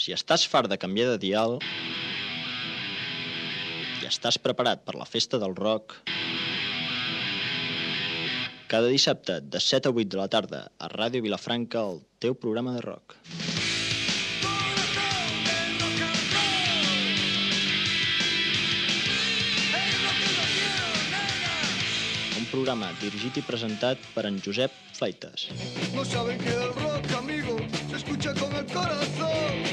Si estàs fart de canviar de dial i estàs preparat per la festa del rock, cada dissabte de 7 a 8 de la tarda a Ràdio Vilafranca, el teu programa de rock. Un programa dirigit i presentat per en Josep Fleitas. No saben que el rock, amigo, se escucha con el corazón.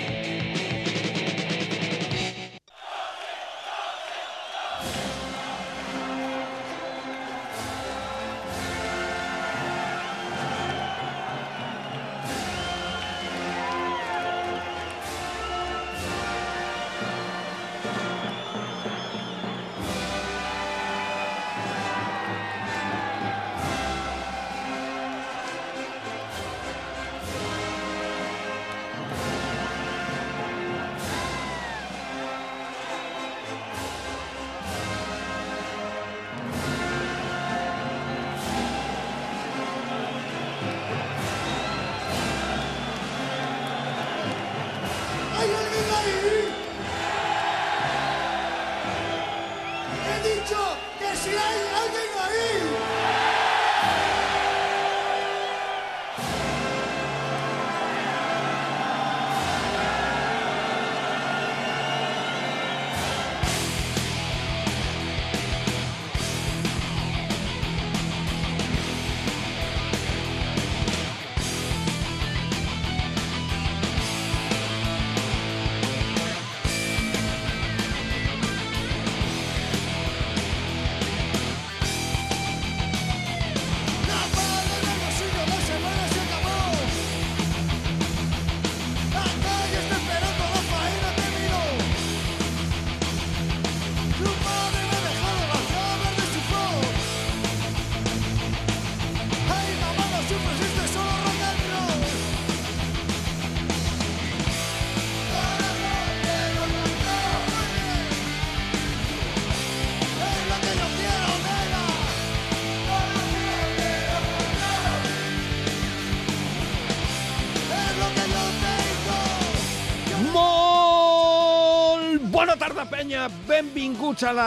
Benvinguts a la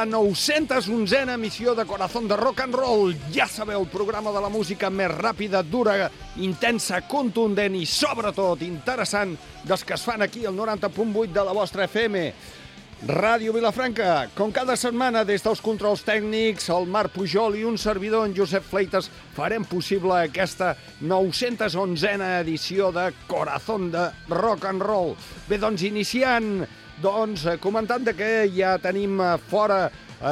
911a emissió de Corazón de Rock and Roll. Ja sabeu, el programa de la música més ràpida, dura, intensa, contundent i, sobretot, interessant dels que es fan aquí al 90.8 de la vostra FM. Ràdio Vilafranca, com cada setmana, des dels controls tècnics, el Marc Pujol i un servidor, en Josep Fleitas, farem possible aquesta 911a edició de Corazón de Rock and Roll. Bé, doncs, iniciant... comentant que ja tenim fora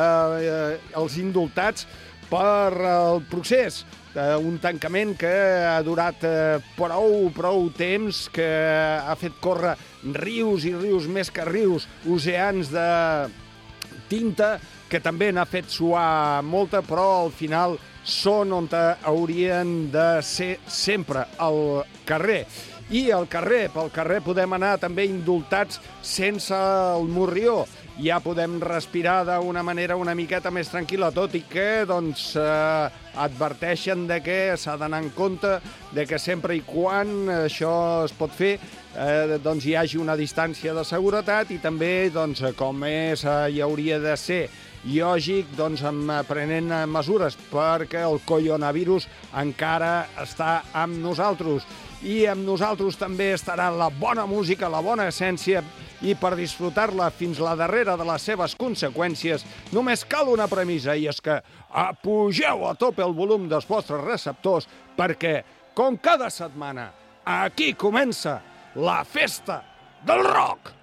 els indultats per el procés. Un tancament que ha durat prou temps, que ha fet córrer rius i rius, més que rius, oceans de tinta, que també n'ha fet suar molta, però al final són on haurien de ser sempre, al carrer. I pel carrer podem anar també indultats sense el morrió. Ja podem respirar d'una manera una miqueta més tranquil·la, tot i que adverteixen de que s'ha d'anar en compte de que sempre i quan això es pot fer hi hagi una distància de seguretat i també, com hi hauria de ser lògic, prenent mesures perquè el coronavirus encara està amb nosaltres. I amb nosaltres també estarà la bona música, la bona essència, i per disfrutar-la fins la darrera de les seves conseqüències només cal una premissa, i és que apugeu a tope el volum dels vostres receptors perquè, com cada setmana, aquí comença la festa del rock!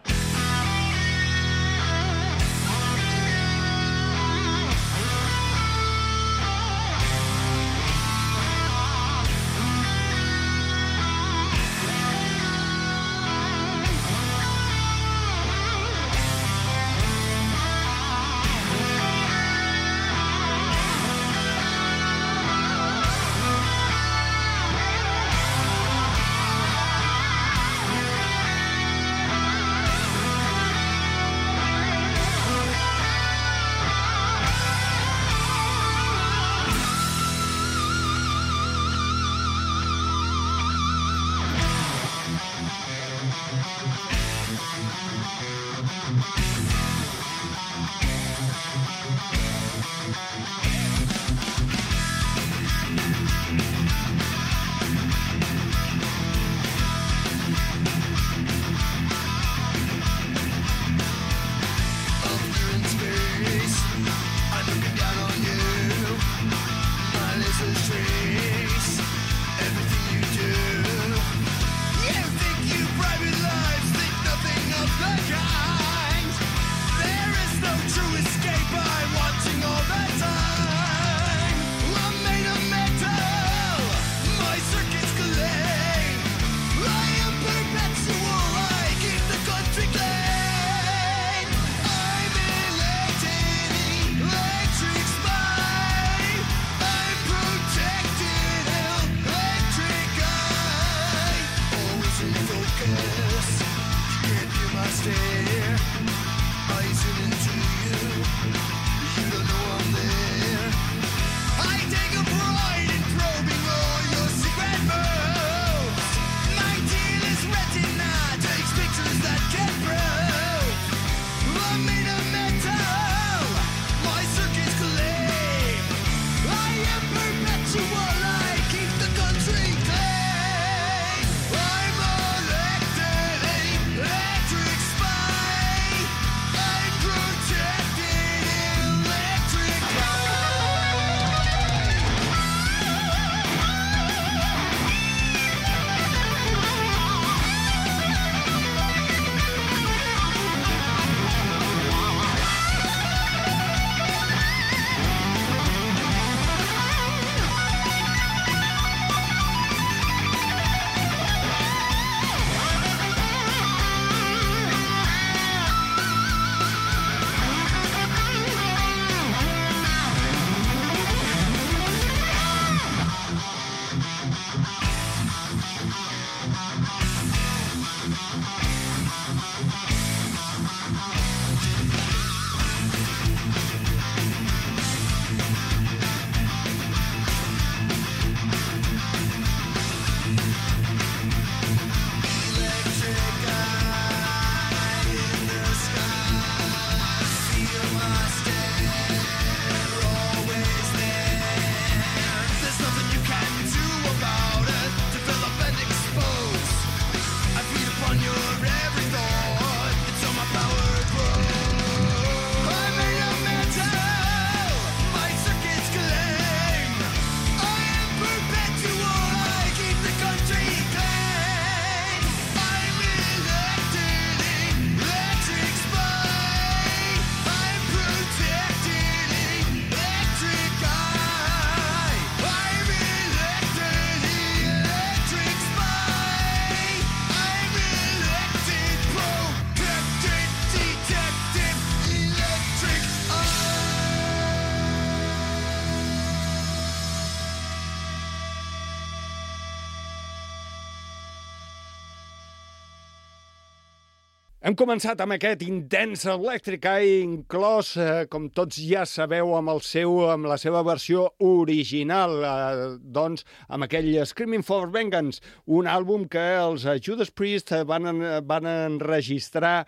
Hem començat amb aquest intens Electric Eye, inclòs, com tots ja sabeu, amb la seva versió original, doncs, amb aquell Screaming for Vengeance, un àlbum que els Judas Priest van enregistrar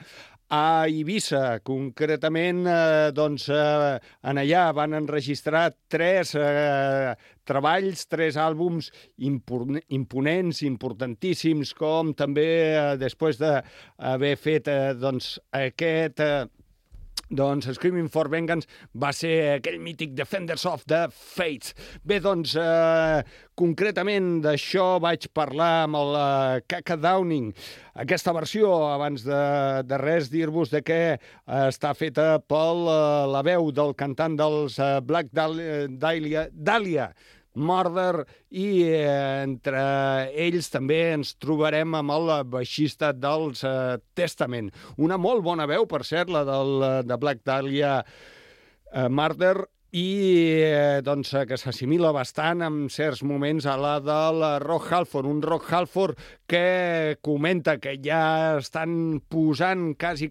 a Eivissa. Concretament, doncs, en allà van enregistrar tres treballs, tres àlbums imponents, importantíssims, com també després d'haver fet doncs, aquest... Doncs Screaming for Vengeance va ser aquell mític Defenders of the Fates. Bé, doncs, concretament d'això vaig parlar amb el Kaka Downing. Aquesta versió, abans de res, dir-vos de que està feta per la veu del cantant dels Black Dahlia, Murder, i entre ells també ens trobarem amb el baixista dels Testament. Una molt bona veu, per cert, la de Black Dahlia Murder, i doncs, que s'assimila bastant en certs moments a la del Rob Halford, un Rob Halford que comenta que ja estan posant quasi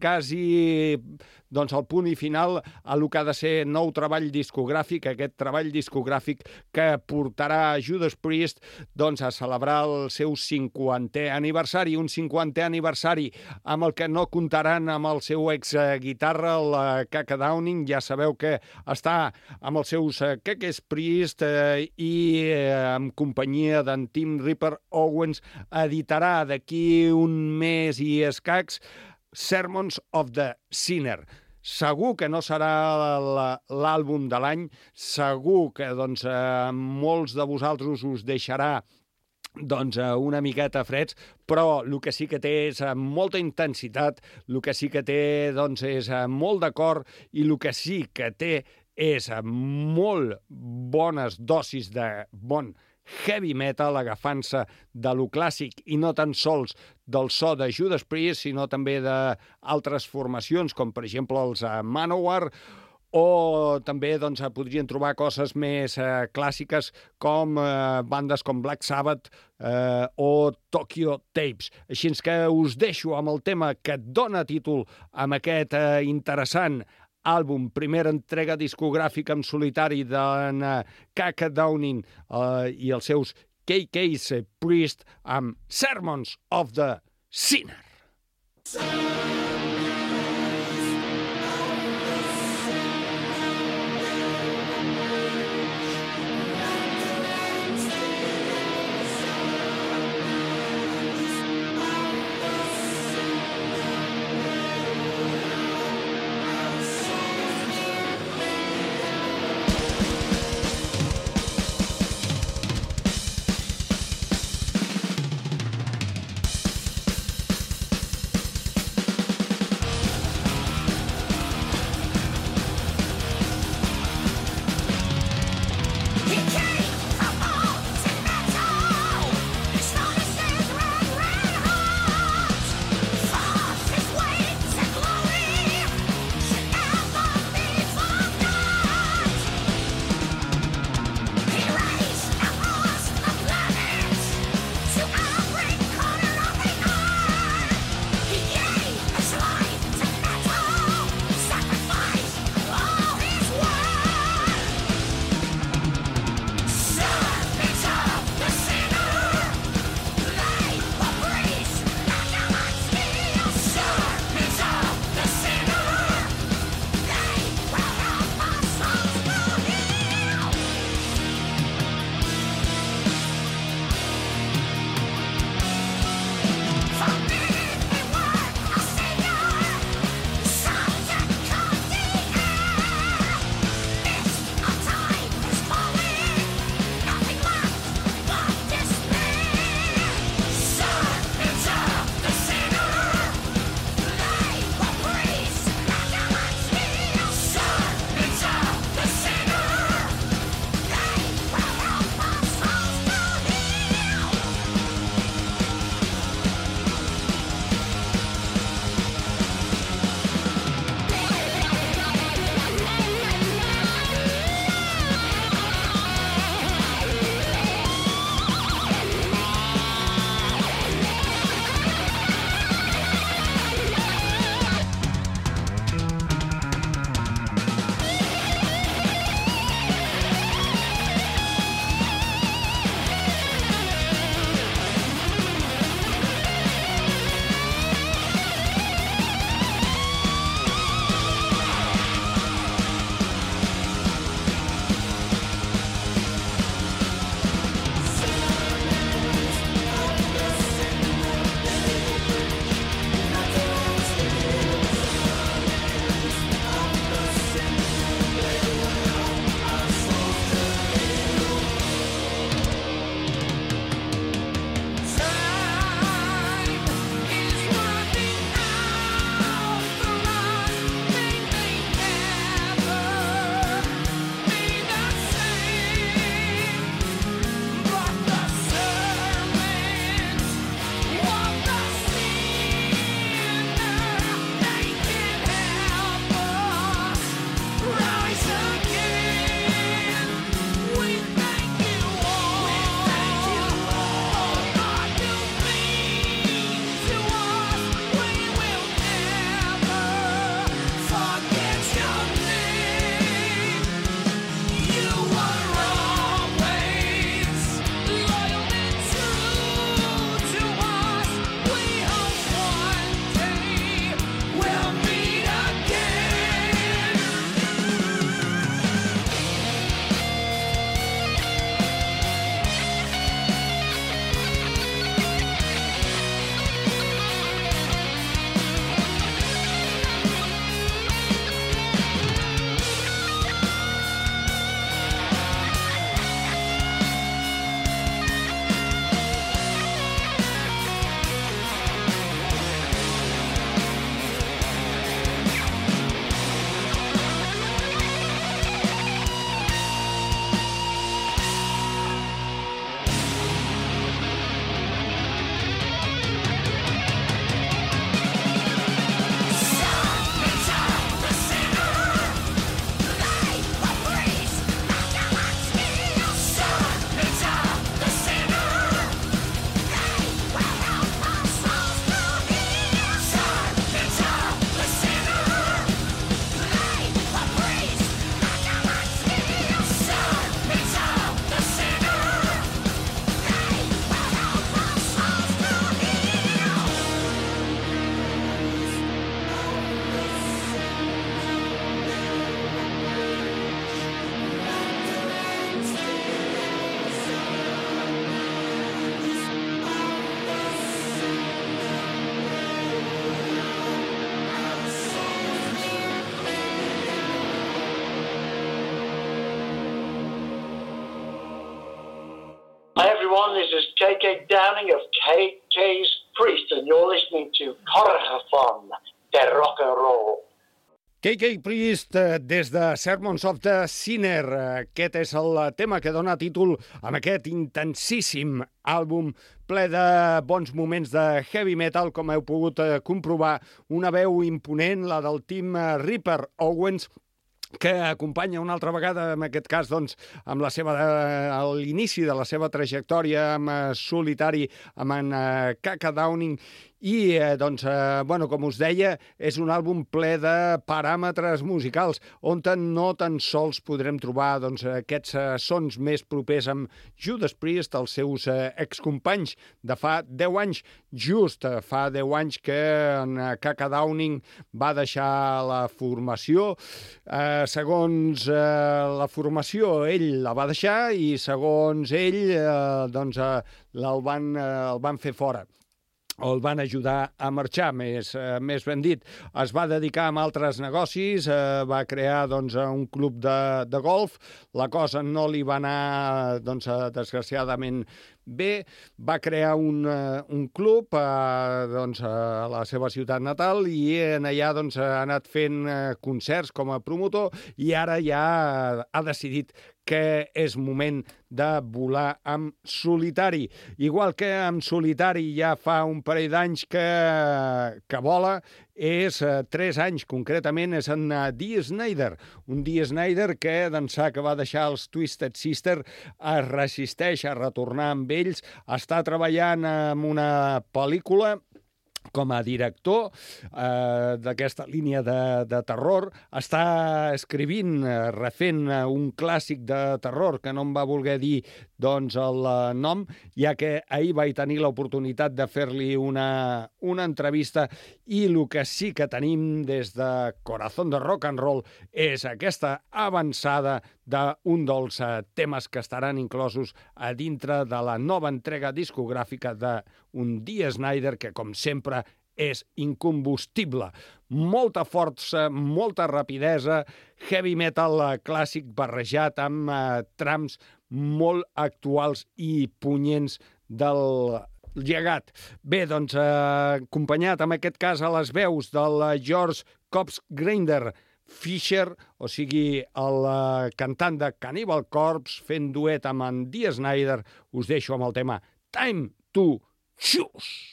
doncs, el punt i final a lo que ha de ser nou treball discogràfic, aquest treball discogràfic que portarà Judas Priest doncs, a celebrar el seu 50è aniversari, un 50è aniversari amb el que no comptaran amb el seu ex-guitarra, el Kaka Downing. Ja sabeu que està amb els seus Keke Priest i en companyia d'en Tim Ripper Owens editarà d'aquí un mes i escacs Sermons of the Sinner. Segur que no serà l'àlbum de l'any, segur que doncs, molts de vosaltres us deixarà doncs, una miqueta freds, però el que sí que té és molta intensitat, el que sí que té doncs, és molt de cor, i el que sí que té és molt bones dosis de bon heavy metal, agafant-se de lo clàssic i no tan sols del so de Judas Priest, sinó també d'altres formacions, com per exemple els Manowar o també doncs, podrien trobar coses més clàssiques com bandes com Black Sabbath o Tokyo Tapes. Així que us deixo amb el tema que dona títol amb aquest interessant àlbum, primera entrega discogràfica en solitari d'en Kaka Downing i els seus KK's Priest amb Sermons of the Sinner. KK Downing of KK's Priest, and you're listening to Corazón de Rock and Roll. KK Priest des de Sermons of the Sinner. Aquest és el tema que dona títol a aquest intensíssim àlbum ple de bons moments de heavy metal, com heu pogut comprovar. Una veu imponent, la del Tim Ripper Owens, que acompanya una altra vegada, en aquest cas, doncs, amb a l'inici de la seva trajectòria amb solitari, amb en KK Downing. I, com us deia, és un àlbum ple de paràmetres musicals, on no tan sols podrem trobar aquests sons més propers amb Judas Priest, els seus excompanys de fa 10 anys. Just fa 10 anys que en KK Downing va deixar la formació. Segons la formació, ell la va deixar i, segons ell, el van fer fora, o el van ajudar a marxar, més ben dit. Es va dedicar a altres negocis, va crear un club de golf. La cosa no li va anar, desgraciadament, bé. Va crear un club a la seva ciutat natal i allà ha anat fent concerts com a promotor i ara ja ha decidit que és moment de volar amb solitari. Igual que amb solitari ja fa un parell d'anys que vola, és 3 anys concretament, és en Dee Snider. Un Dee Snider que, d'ençà que va deixar els Twisted Sister, es resisteix a retornar amb ells, està treballant en una pel·lícula com a director d'aquesta línia de terror, està escrivint, refent un clàssic de terror que no em va voler dir el nom, ja que ahir vaig tenir l'oportunitat de fer-li una entrevista i el que sí que tenim des de Corazón de Rock and Roll és aquesta avançada d'un dels temes que estaran inclosos a dintre de la nova entrega discogràfica d'un Dee Snider que, com sempre, és incombustible. Molta força, molta rapidesa, heavy metal clàssic barrejat amb trams molt actuals i punyents del llegat. Bé, acompanyat en aquest cas a les veus del George Copsgrinder Fisher, o sigui, el cantant de Cannibal Corpse, fent duet amb en Dee Snider, us deixo amb el tema Time to Choose.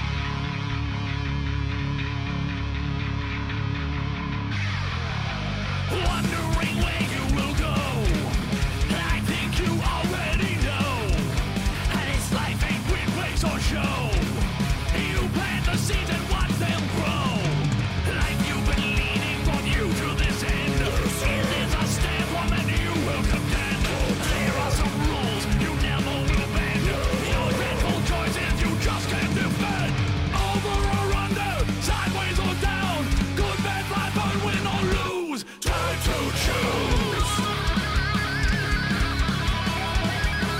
Wondering where you will go, I think you already know, and this life ain't real place or show. You plant the seeds and watch them grow. Life you've been leading brought you to this end. It is a step one that you will contend. There are some rules you never will bend. Your dreadful choices you just can't defend. Over or under, sideways or down, good, bad, bad, but win or lose. Time to choose.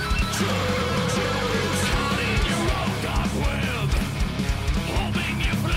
Choose. Caught in your own dark web, hoping you fly.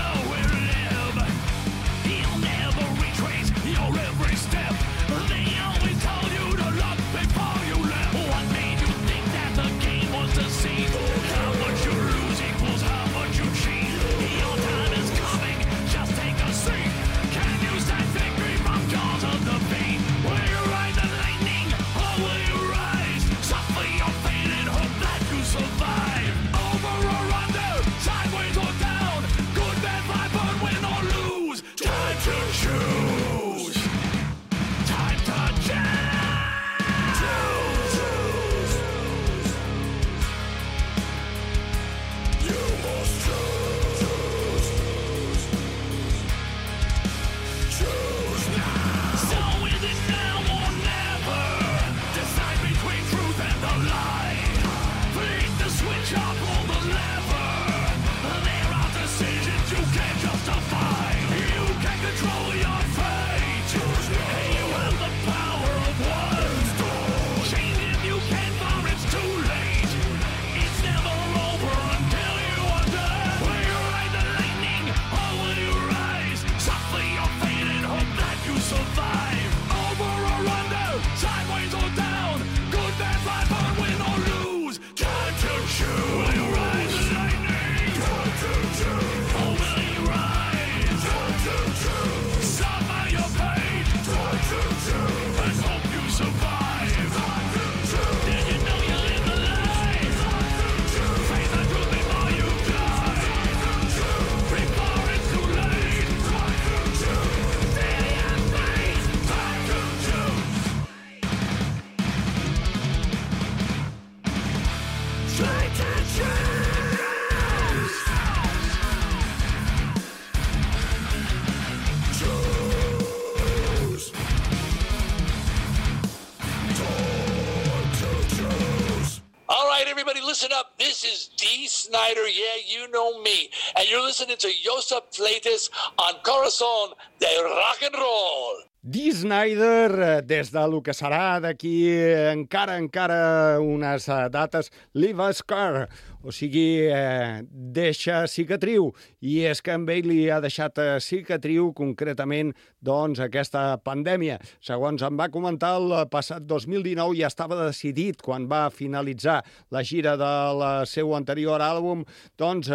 listen up. This is Dee Snider. Yeah, you know me. And you're listening to Josep Fleites on Corazón de Rock and Roll. Dee Snider, des de lo que serà d'aquí encara unes dates, Leave a Scar, o sigui, deixa cicatriu. I és que amb ell li ha deixat cicatriu, concretament, doncs, aquesta pandèmia. Segons em va comentar, el passat 2019 ja estava decidit, quan va finalitzar la gira del seu anterior àlbum, doncs...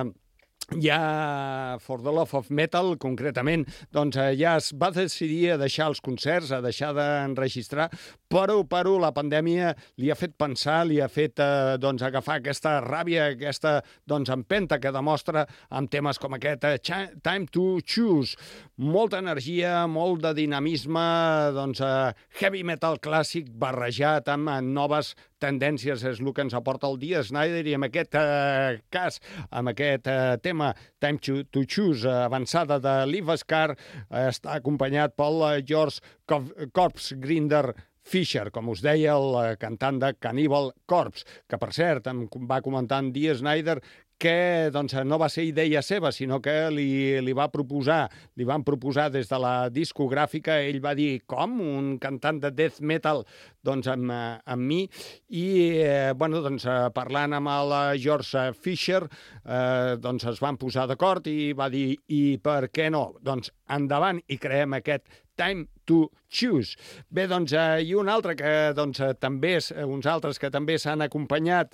ja For the Love of Metal, concretament, doncs ja es va decidir a deixar els concerts, a deixar d'enregistrar, però la pandèmia li ha fet pensar, li ha fet doncs, agafar aquesta ràbia, aquesta doncs, empenta que demostra amb temes com aquest Time to Choose. Molta energia, molt de dinamisme, doncs, heavy metal clàssic barrejat amb noves tendències, és el que ens aporta el Dee Snider, i en aquest cas, amb aquest tema Time to Choose, avançada de Leave a Scar, està acompanyat pel George Corpse Grinder Fisher, com us deia, el cantant de Cannibal Corpse, que per cert em va comentar en Dee Snider que doncs, no va ser idea seva, sinó que li van proposar des de la discogràfica. Ell va dir, com? Un cantant de death metal doncs, amb mi? I bueno, doncs, parlant amb el George Fisher, doncs, es van posar d'acord i va dir, i per què no? Doncs endavant i creem aquest Time to Choose. Bé, doncs, i un altre que doncs, també uns altres que també s'han acompanyat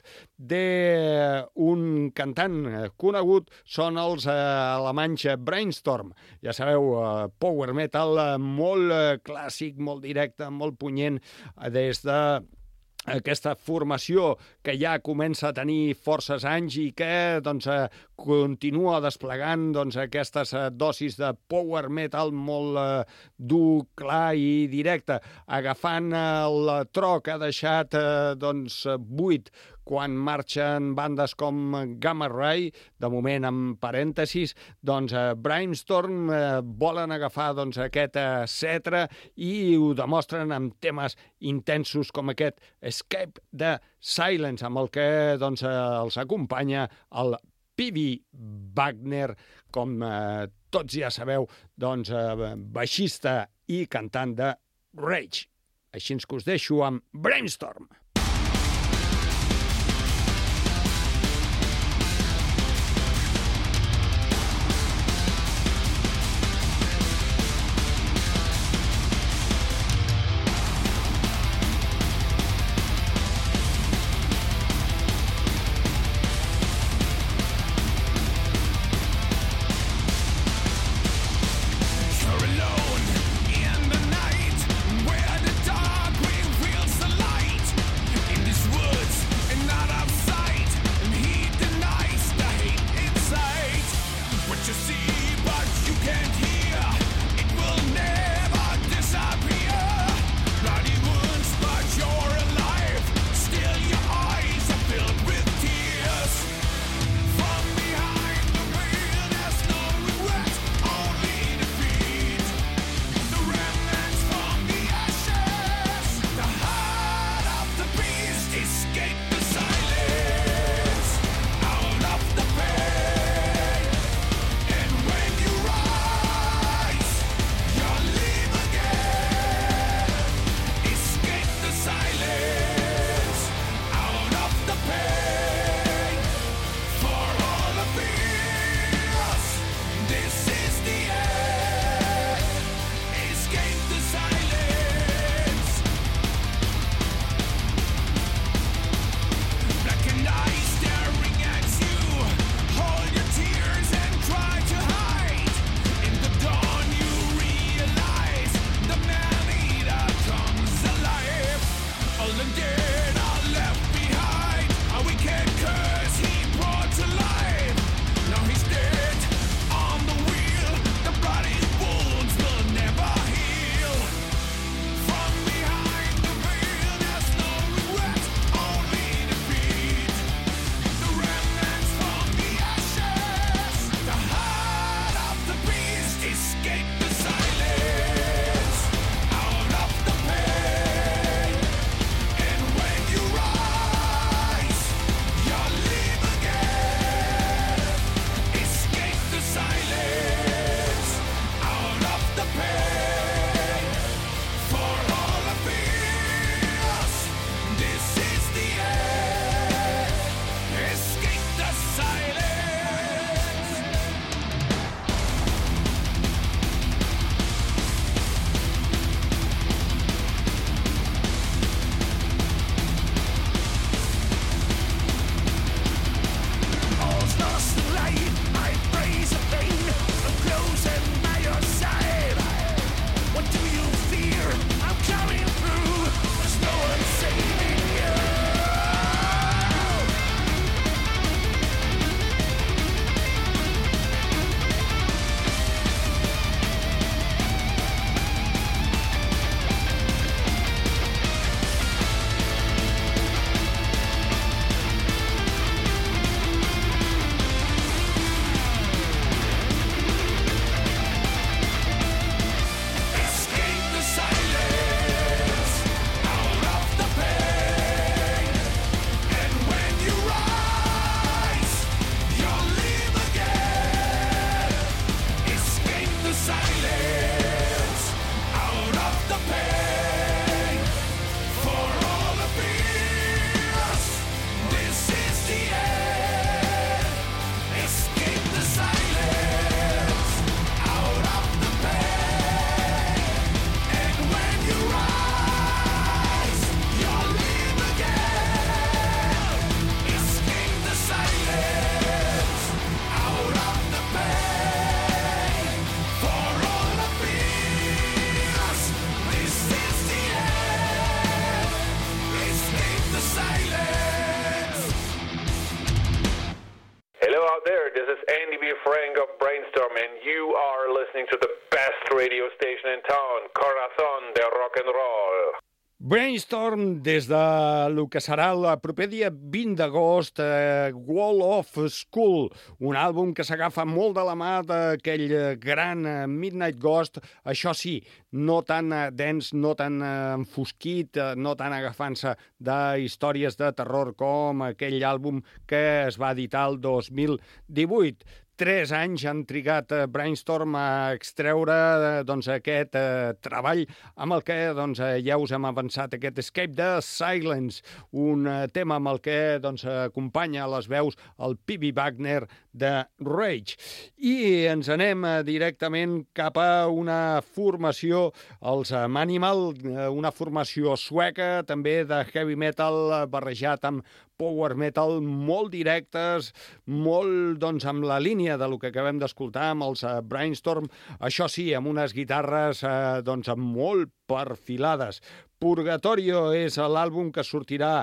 d'un cantant conegut són els alemanys Brainstorm. Ja sabeu, power metal molt clàssic, molt directe, molt punyent, des de aquesta formació que ja comença a tenir forces anys i que doncs, continua desplegant doncs, aquestes dosis de power metal molt dur, clar i directe, agafant el tro que ha deixat doncs, buit quan marxen bandes com Gamma Ray, de moment amb parèntesis, doncs Brainstorm volen agafar doncs, aquest cetre i ho demostren amb temes intensos com aquest Escape the Silence, amb el que doncs, els acompanya el P.B. Wagner, com tots ja sabeu, doncs, baixista i cantant de Rage. Així que us deixo amb Brainstorm. Alone in the night, where the dark reveals the light. silence, out of the pain, for all the fears. This is the end. Escape the silence, out of the pain. And when you rise, you'll live again. Escape the silence, out of the pain, for all the fears. This is the end. Escape the silence. Hello out there, this is Andy B. Frank of Brainstorm, and you are listening to the best radio station in town, Corazón de Rock and Roll. Brainstorm des de lo que serà el proper dia 20 d'agost, Wall of School, un àlbum que s'agafa molt de la mà d'aquell gran Midnight Ghost, això sí, no tan dens, no tan enfosquit, no tan agafant-se d'històries de terror com aquell àlbum que es va editar el 2018. 3 anys han trigat Brainstorm a extreure aquest treball amb el que ja us hem avançat, aquest Escape the Silence, un tema amb el que acompanya a les veus el P.B. Wagner de Rage. I ens anem directament cap a una formació, els Manimal, una formació sueca, també de heavy metal barrejat amb power metal, molt directes, molt amb la línia de lo que acabem d'escoltar amb els Brainstorm, això sí, amb unes guitarres molt perfilades. Purgatorio és l'àlbum que sortirà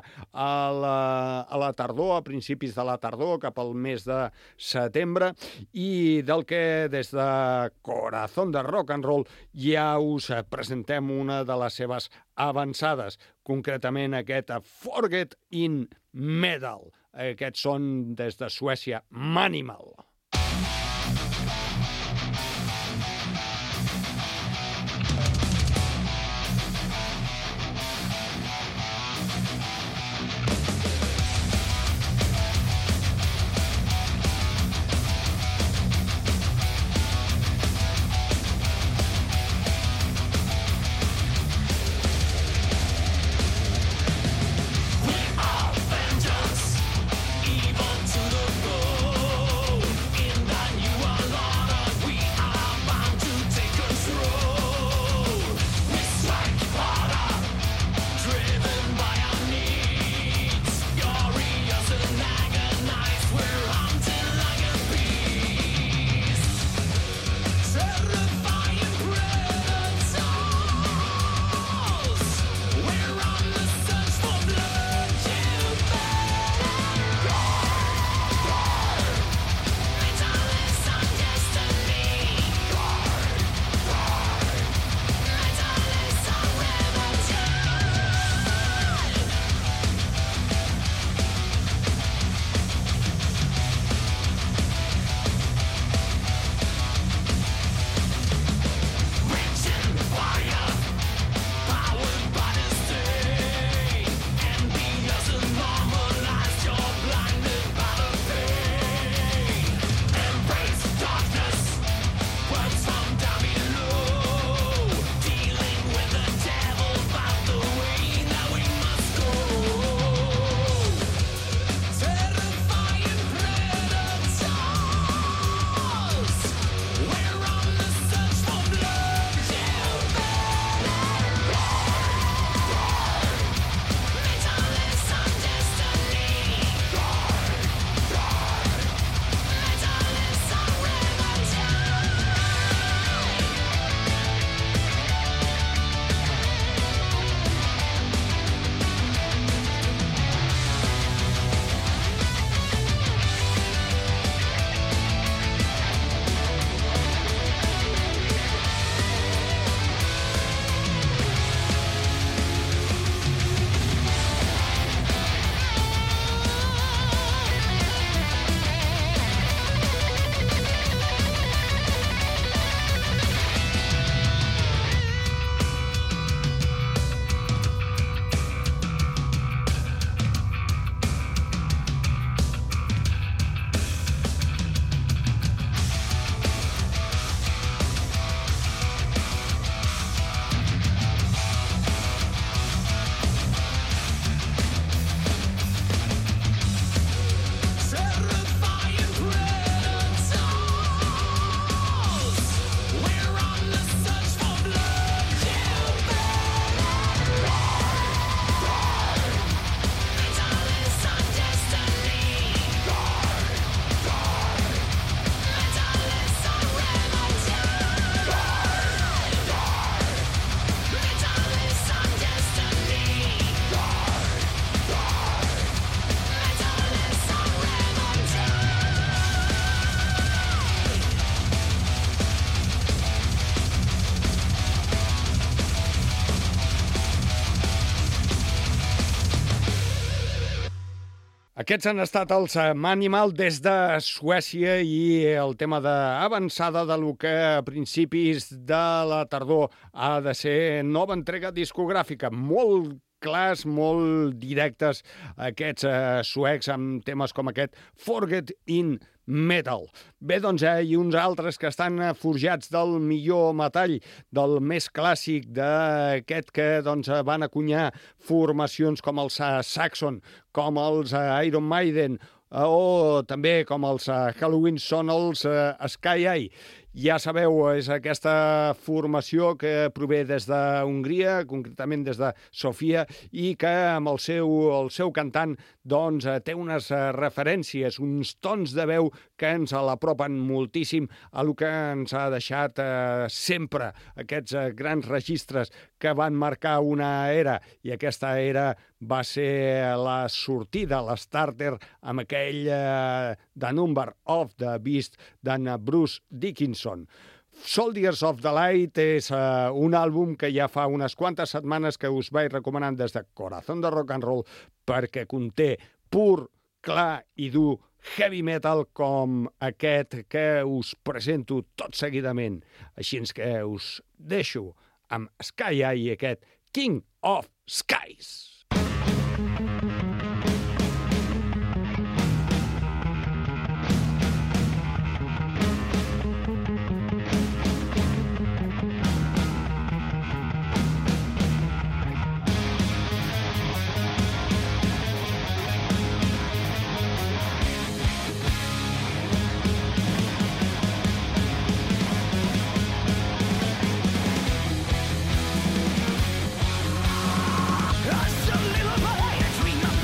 a la tardor, a principis de la tardor, cap al mes de setembre, i del que des de Corazón de Rock and Roll ja us presentem una de les seves avançades, concretament aquest Forget in Metal. Aquests són des de Suècia, Manimal. Evil to the core. Aquests han estat els Manimal des de Suècia i el tema d'avançada de lo que a principis de la tardor ha de ser nova entrega discogràfica. Molt clars, molt directes, aquests suecs amb temes com aquest Forget in Metal. Bé, doncs, i uns altres que estan forjats del millor metall, del més clàssic, d'aquest que doncs, van acunyar formacions com els Saxon, com els Iron Maiden, o també com els Halloween són els Sky Eye. Ja sabeu, és aquesta formació que prové des d'Hongria, concretament des de Sofia, i que amb el seu cantant doncs, té unes referències, uns tons de veu que ens l'apropen moltíssim a lo que ens ha deixat sempre aquests grans registres que van marcar una era, i aquesta era va ser la sortida, l'starter, amb aquell The Number of the Beast d'en Bruce Dickinson. Soldiers of the Light és un àlbum que ja fa unes quantes setmanes que us vaig recomanant des de Corazón de Rock and Roll, perquè conté pur, clar i dur heavy metal com aquest que us presento tot seguidament. Així que us deixo amb Sky Eye i aquest King of Skies. I still live by a dream of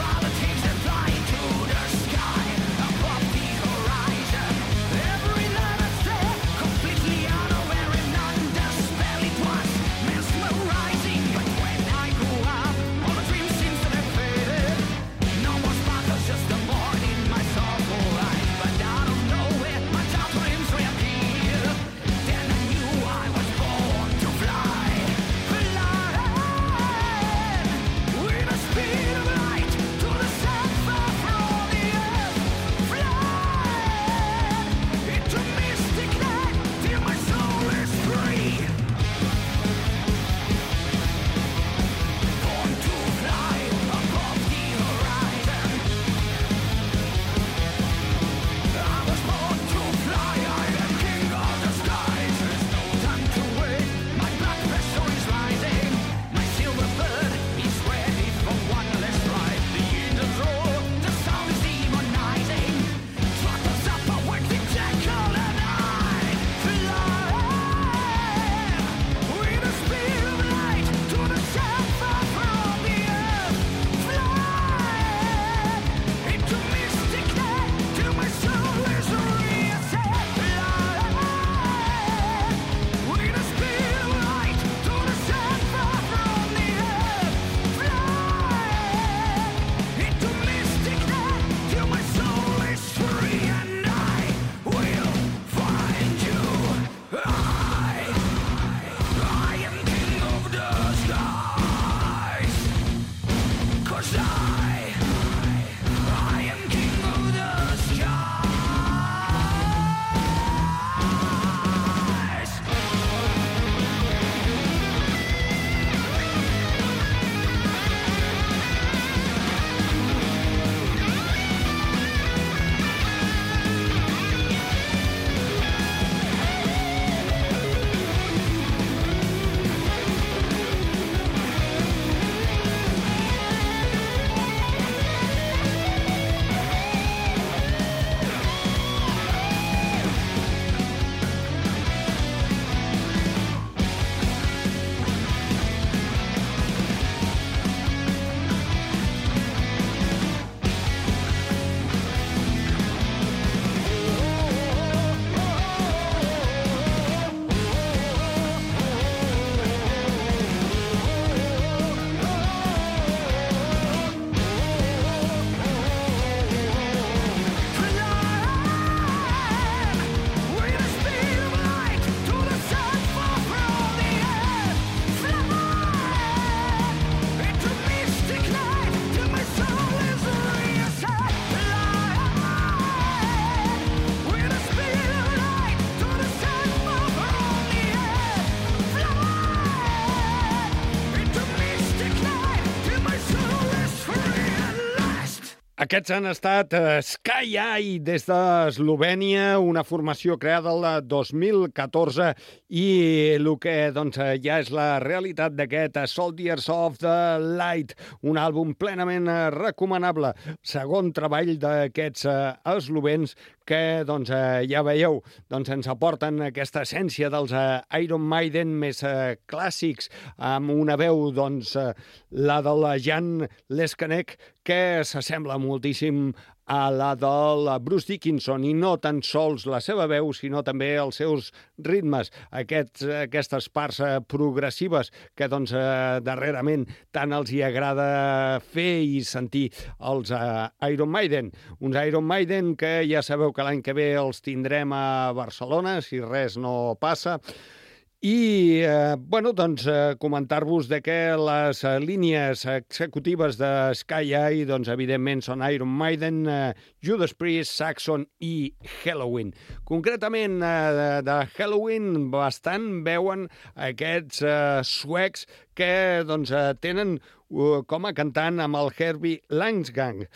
Aquests han estat Sky Eye des d'Eslovènia, una formació creada el 2014 i el que doncs, ja és la realitat d'aquest Soldiers of the Light, un àlbum plenament recomanable, segon treball d'aquests eslovens que doncs, ja veieu, doncs, ens aporten aquesta essència dels Iron Maiden més clàssics, amb una veu, doncs, la del Jan Leskanek, que s'assembla moltíssim a la del Bruce Dickinson, i no tan sols la seva veu, sinó també els seus ritmes, aquestes parts progressives que doncs, darrerament tant els hi agrada fer i sentir els Iron Maiden. Uns Iron Maiden que ja sabeu que l'any que ve els tindrem a Barcelona, si res no passa. I, doncs, comentar-vos que les línies executives de Sky Eye, doncs, evidentment, són Iron Maiden, Judas Priest, Saxon i Helloween. Concretament, de Helloween, bastant veuen aquests suecs que doncs, tenen com a cantant amb el Herbie Langsgang,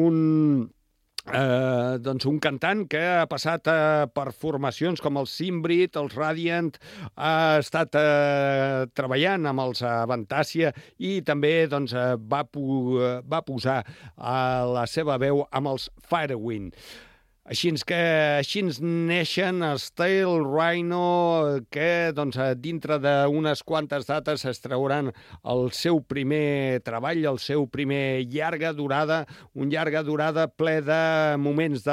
un cantant que ha passat per formacions com el Simbrit, els Radiant, ha estat treballant amb els Avantasia i també doncs, va posar la seva veu amb els Firewind. Així neixen els Steel Rhino, que doncs, dintre d'unes quantes dates es trauran el seu primer treball, el seu primer llarga durada, un llarga durada ple de moments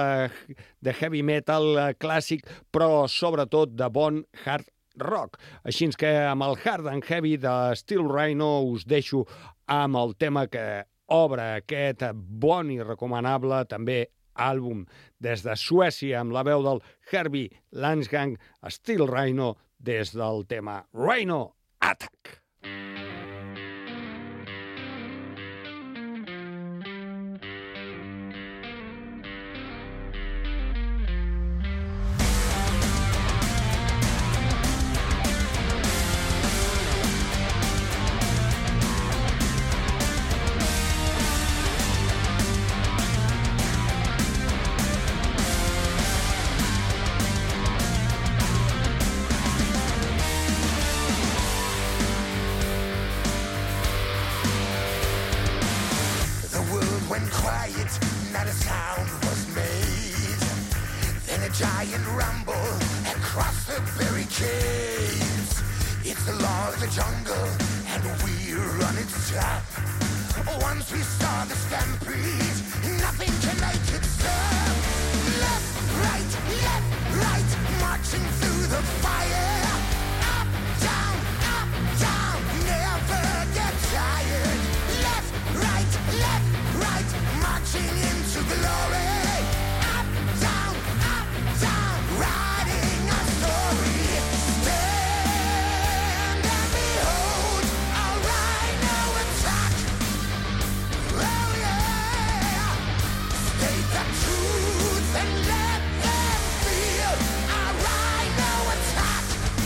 de heavy metal clàssic, però sobretot de bon hard rock. Així que amb el hard and heavy de Steel Rhino us deixo amb el tema que obre aquest bon i recomanable també àlbum des de Suècia amb la veu del Herbie Langsgang, Steel Rhino, des del tema Rhino Attack. Truth and let them feel a rhino attack.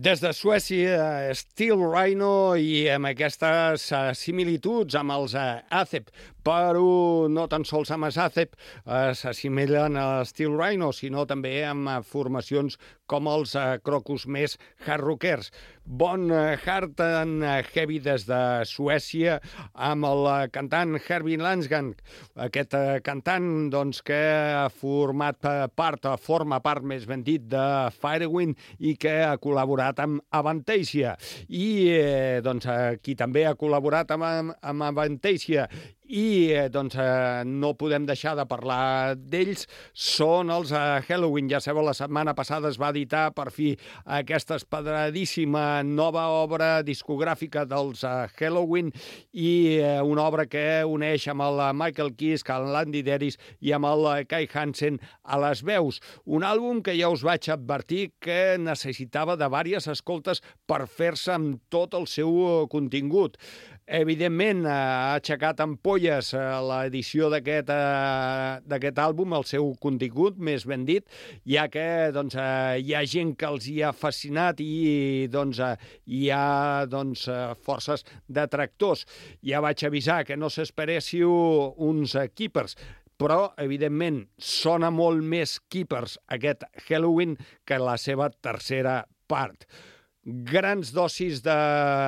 Des de Suècia, Steel Rhino, i amb aquestes similituds amb els ACEP, però no tan sols amb els ACEP s'assimillen a Steel Rhino, sinó també amb formacions com els Crocus més hard rockers. Bon hard and heavy des de Suècia amb el cantant Herbie Landsgang, aquest cantant doncs, que ha forma part més ben dit de Firewind i que ha col·laborat amb Avantasia. I doncs, qui també ha col·laborat amb Avantasia i no podem deixar de parlar d'ells són els Helloween. Ja sabeu, la setmana passada es va editar per fi aquesta espedradíssima nova obra discogràfica dels Helloween i una obra que uneix amb el Michael Kiske, amb l'Andy Deris i amb el Kai Hansen a les veus. Un àlbum que ja us vaig advertir que necessitava de diverses escoltes per fer-se amb tot el seu contingut. Evidentment, ha aixecat ampolles l'edició d'aquest àlbum, el seu contingut, més ben dit, ja que hi ha gent que els hi ha fascinat i hi ha forces detractors. Ja vaig avisar que no s'esperéssiu uns Keepers, però, evidentment, sona molt més Keepers aquest Helloween que la seva tercera part. Grans dosis de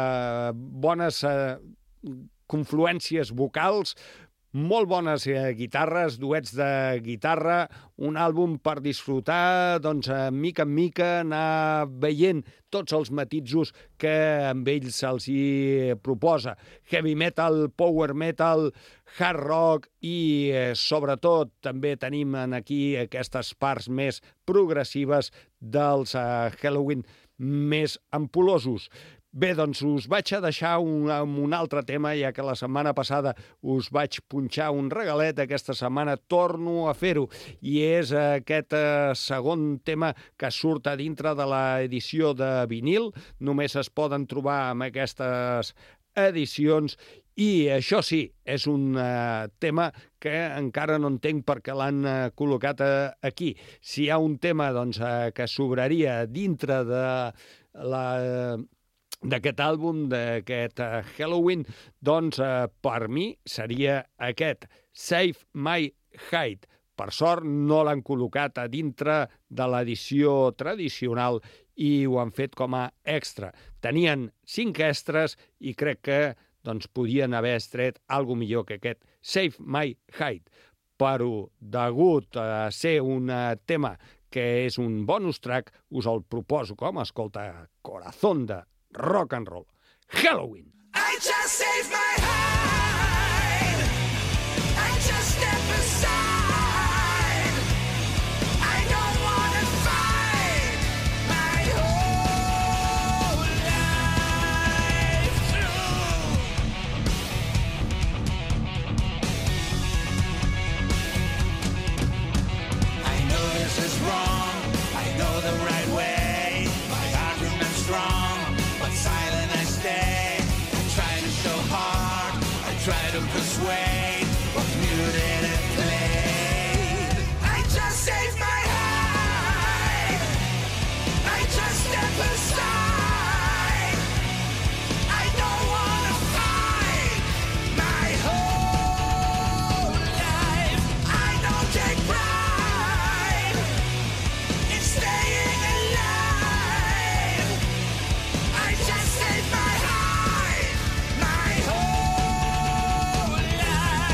bones confluències vocals, molt bones guitarres, duets de guitarra, un àlbum per disfrutar, mica en mica, anar veient tots els matisos que amb ells se'ls hi proposa. Heavy metal, power metal, hard rock i, sobretot, també tenim aquí aquestes parts més progressives dels Helloween més ampul·losos. Bé, doncs us vaig a deixar amb un altre tema, ja que la setmana passada us vaig punxar un regalet, aquesta setmana torno a fer-ho, i és aquest segon tema que surt a dintre de l'edició de vinil. Només es poden trobar amb aquestes edicions i això sí, és un tema que encara no entenc per què l'han col·locat aquí. Si hi ha un tema que sobraria dintre d'aquest àlbum, d'aquest Helloween, per mi seria aquest, Save My Hide. Per sort no l'han col·locat a dintre de l'edició tradicional i ho han fet com a extra. Tenien 5 extras i crec que podien haver estret alguna millor que aquest Save My Hide. Però, degut a ser un tema que és un bonus track, us el proposo com a escolta Corazón de Rock and Roll. Halloween! I just save my hide. I just step aside. I don't want to fight my whole life through. I know this is wrong. I know the right way. My argument's strong, but silent I stay. I try to show heart, I try to persuade, but muted and played. I just save my hide. I just step aside. I don't want to fight my whole life. I don't take pride in staying alive. I just save my hide, my whole life.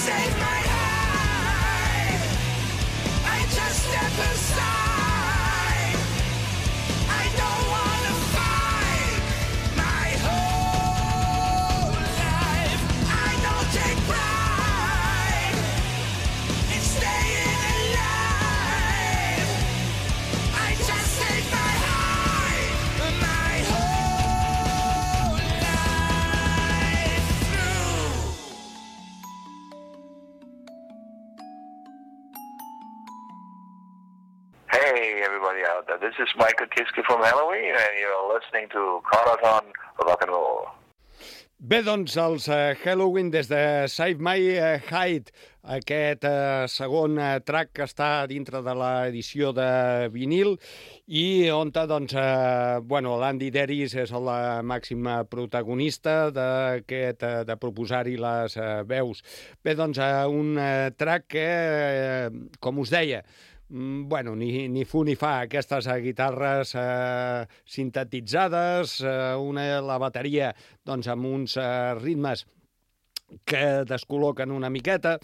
save my life. I just step aside. I don't wanna fight my whole life. I don't take pride in staying alive. I just save my life through. Hey, everybody out there. This is Michael Kiske from Halloween, and you're listening to Corazon Rock and Roll. Bé, doncs, els Halloween des de Save My Hide, aquest segon track que està dintre de l'edició de vinil i on doncs, l'Andy Deris és el màxim protagonista d'aquest, de proposar-hi les veus. Bé, doncs, un track que, com us deia, ni fu ni fa, aquestes guitarres sintetitzades, la bateria doncs, amb uns ritmes que descol·loquen una miqueta.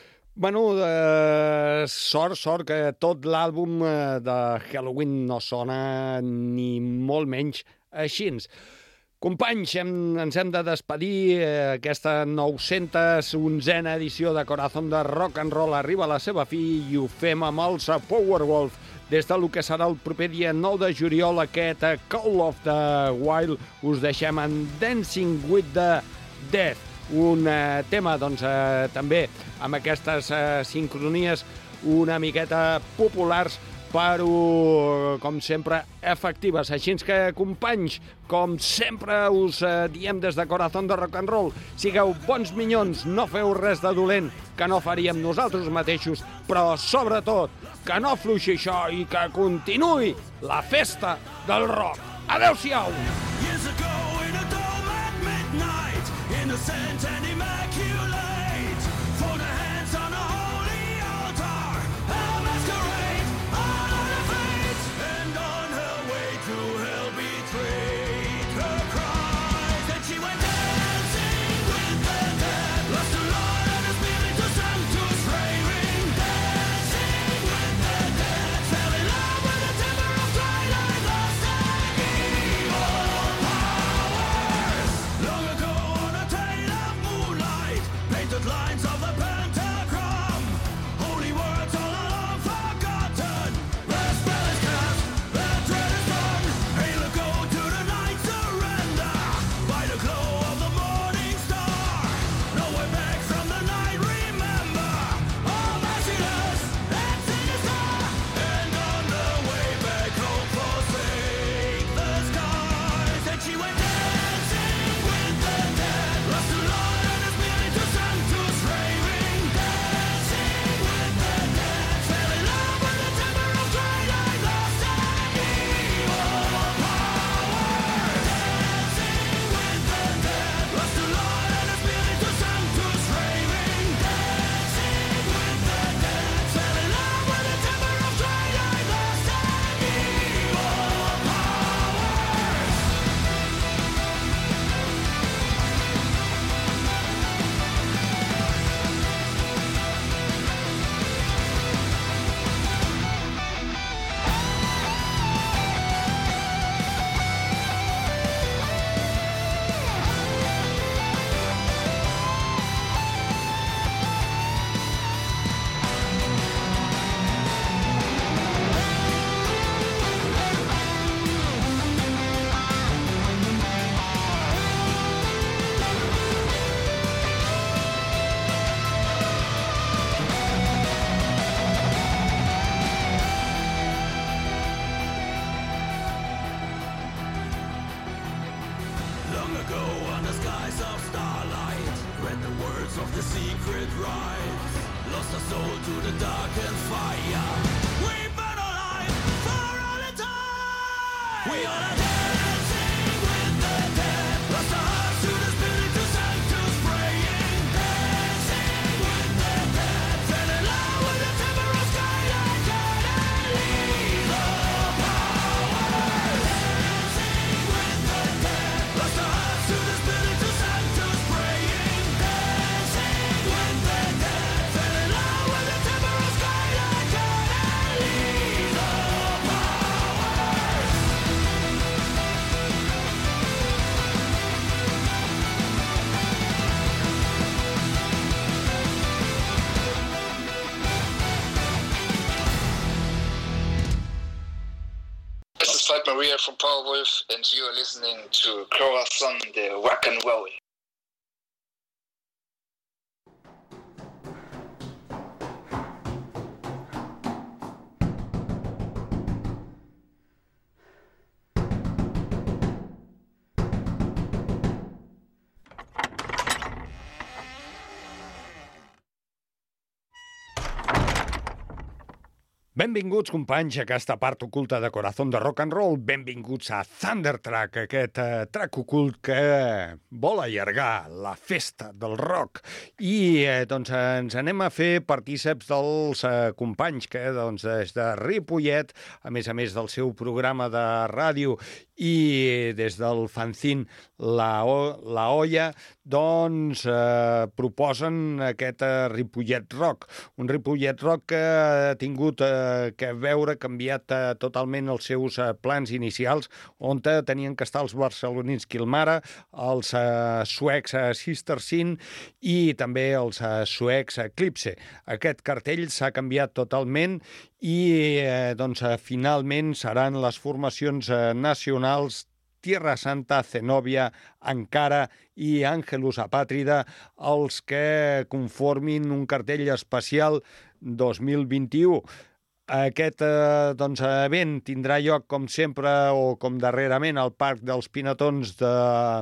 Sort que tot l'àlbum de Halloween no sona ni molt menys així. Companys, ens hem de despedir. Aquesta 911a edició de Corazón de Rock and Roll arriba a la seva fi i ho fem amb els Powerwolf. Des del que serà el proper dia 9 de juliol, aquest Call of the Wild, us deixem en Dancing with the Death, un tema doncs, també amb aquestes sincronies una miqueta populars, però, com sempre, efectives. Així que, companys, com sempre us diem des de Corazón de Rock and Roll, sigueu bons minyons, no feu res de dolent que no faríem nosaltres mateixos, però, sobretot, que no afluixi això i que continuï la festa del rock. Adéu-siau! Years ago in a dome at midnight, innocent and immaculate, for the hands on a holy altar, a masquerade, all on her fate, and on her way to hell betrayed her cries. Then she went dancing with the dead, lost to Lord and the spirit to sanctus raving, dancing with the dead, fell in love with the temper of twilight, lost and evil powers. Long ago on a tale of moonlight, painted lines of the pentagram, holy words all along forgotten. The spell is cast, the dread is done. Hail a go to the night, surrender by the glow of the morning star. No way back from the night, remember all merciless and sinister. And on the way back home, forsake the skies. And she went dancing with the dead, lost to Lord and the spirit to sanctus raving, dancing with the dead, fell in love with the temper of twilight, lost and evil powers. Dancing with the dead, lost to Lord and the spirit to sanctus raving, dancing with the dead, fell in love with the temper of twilight, lost and evil powers. Long ago on the skies of starlight, read the words of the secret rites, lost our soul to the dark and fire. We burn alive for all the time. We all are dancing with the dead, lost our hearts to the spirit to sanctus praying, dancing with the dead, fell in love with the temper of skylight, God and evil powers. Dancing with the dead, lost our hearts to the spirit to sanctus praying, dancing with the dead. Maria from Powerwolf, and you are listening to Corazon de Rock and Roll. Benvinguts, companys, a aquesta part oculta de Corazón de Rock and Roll. Benvinguts a Thundertrack, aquest track ocult que vol allargar la festa del rock. I doncs ens anem a fer partíceps dels companys que des de Ripollet, a més del seu programa de ràdio i des del fanzine La Olla, doncs proposen aquest Ripollet Rock. Un Ripollet Rock que ha tingut que veure canviat totalment els seus plans inicials, on tenien que estar els barcelonins Kilmara, els suecs Sister Sin i també els suecs Eclipse. Aquest cartell s'ha canviat totalment i doncs finalment seran les formacions nacionals Tierra Santa, Zenobia, Ankara i Angelus Apátrida els que conformin un cartell especial 2021. Aquest event tindrà lloc, com sempre, o com darrerament, al Parc dels Pinatons de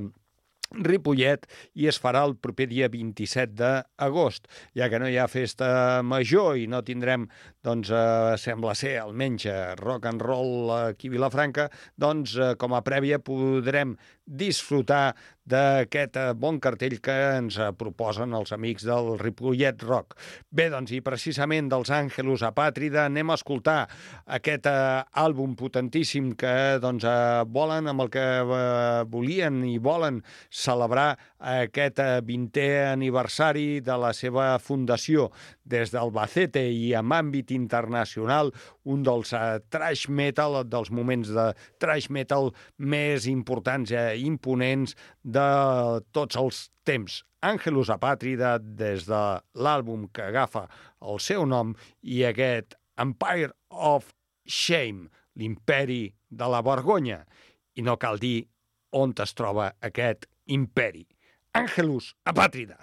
Ripollet i es farà el proper dia 27 d'agost. Ja que no hi ha festa major i no tindrem, doncs, sembla ser, almenys rock and roll aquí a Vilafranca, doncs, com a prèvia podrem disfrutar d'aquest bon cartell que ens proposen els amics del Ripollet Rock. Bé, doncs, i precisament dels Angelus Apátrida anem a escoltar aquest àlbum potentíssim que doncs, volen, amb el que volien i volen celebrar aquest 20è aniversari de la seva fundació des d'Albacete i amb àmbit internacional, un dels thrash metal, dels moments de thrash metal més importants i imponents de tots els temps. Angelus Apátrida des de l'àlbum que agafa el seu nom i aquest Empire of Shame, l'imperi de la vergonya. I no cal dir on es troba aquest imperi. Angelus Apátrida.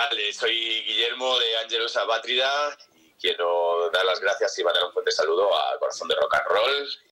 tal? Soy Guillermo de Ángelus Abátrida y quiero dar las gracias y mandar un fuerte saludo a Corazón de Rock and Roll